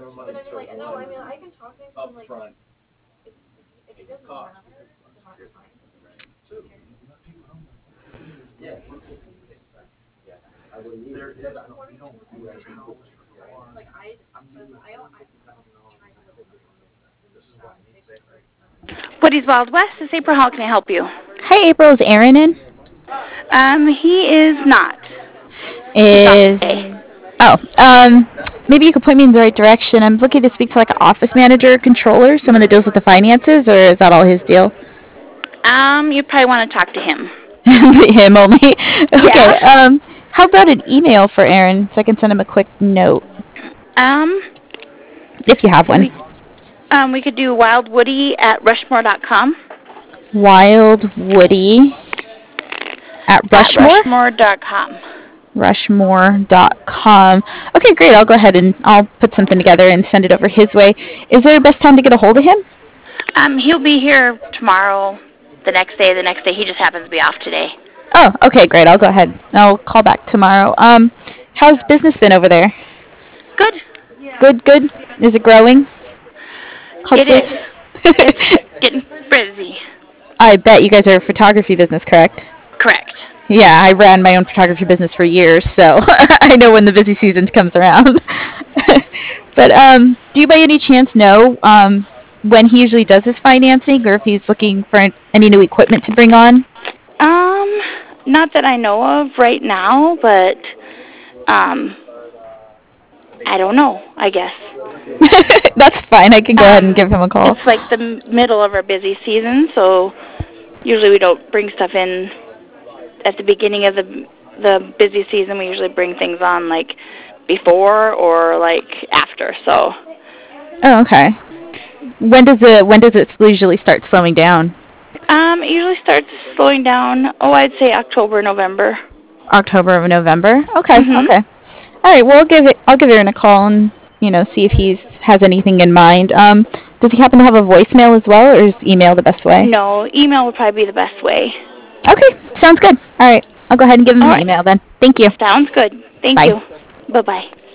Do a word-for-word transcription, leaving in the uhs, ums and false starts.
But I mean, like, no, I mean, I can talk to him and like, if, if he doesn't matter, then that's fine. Because according to what I know, like I, because I, I tried to look at um, Facebook for Woody's Wild West. This is April. How can I help you? Hi, April. Is Aaron in? Um, he is not. He's off Is today. oh, um, maybe you could point me in the right direction. I'm looking to speak to like an office manager, or controller, someone that deals with the finances, or is that all his deal? Um, you probably want to talk to him. Him only. Yeah. Okay. Um, how about an email for Aaron so I can send him a quick note Um, if you have one. we um we could do Wild Woody at rushmore dot com. Wild Woody at At Rushmore. rushmore dot com. Rushmore dot com. Okay, great. I'll go ahead and I'll put something together and send it over his way. Is there a best time to get a hold of him? Um, he'll be here tomorrow, the next day, the next day. He just happens to be off today. Oh, okay, great. I'll go ahead. I'll call back tomorrow. Um, how's business been over there? Good. Good, good. Is it growing? It Hopefully. is. It's getting busy. I bet you guys are a photography business, correct? Correct. Yeah, I ran my own photography business for years, so I know when the busy season comes around. But um, do you by any chance know um, when he usually does his financing, or if he's looking for any new equipment to bring on? Um, not that I know of right now, but um, I don't know. I guess. That's fine. I can go ahead and Um, give him a call. it's like the m- middle of our busy season, so usually we don't bring stuff in at the beginning of the the busy season. We usually bring things on like before or like after. So Oh, okay. When does it when does it usually start slowing down? um, it usually starts slowing down. Oh, I'd say October, November. October or November? Okay, Mhm. okay. All right. Well, I'll give it. I'll give Aaron a call and you know see if he's has anything in mind. Um, does he happen to have a voicemail as well, or is email the best way? No, email would probably be the best way. Okay, sounds good. All right. I'll go ahead and give him All an right. email then. Thank you. Sounds good. Thank Bye. you. Bye bye.